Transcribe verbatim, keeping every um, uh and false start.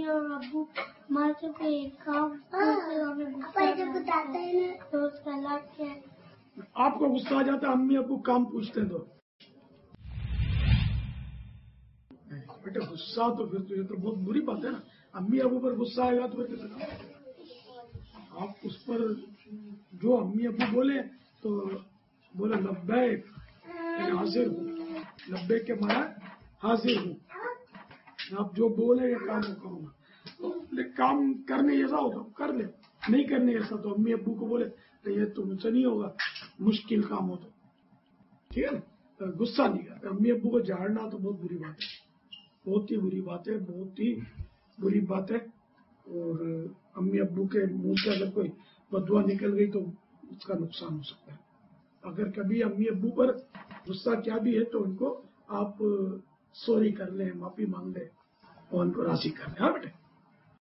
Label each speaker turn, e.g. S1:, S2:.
S1: اور ابو ہمارے سے کوئی کام ہمیں غصہ ہے تو اس کا علاج کیا ہے؟
S2: آپ کو غصہ آ جاتا ہے امی ابو کام پوچھتے ہیں تو بیٹے غصہ تو پھر تو یہ تو بہت بری بات ہے نا. امی ابو پر غصہ آئے گا تو پھر کیسے کام آپ اس پر جو امی ابو بولے تو بولے لبیک یعنی حاضر ہوں. لبیک کے مانا حاضر ہوں. آپ جو بولے یہ کام کروں گا. کام کرنے جیسا ہوگا کر لے, نہیں کرنے جیسا تو امی ابو کو بولے تو یہ تو مجھ سے نہیں ہوگا, مشکل کام ہو تو ٹھیک ہے نا. غصہ نہیں کرتا. امی ابو کو جھاڑنا تو بہت بری بات ہے, بہت ہی بری بات ہے, بہت ہی بری بات ہے. اور امی ابو کے منہ سے اگر کوئی بدوا نکل گئی تو اس کا نقصان ہو سکتا ہے. اگر کبھی امی ابو پر غصہ کیا بھی ہے تو ان کو آپ سوری کر لیں, معافی مانگ لیں اور ان کو راضی کر لیں. ہاں بیٹے.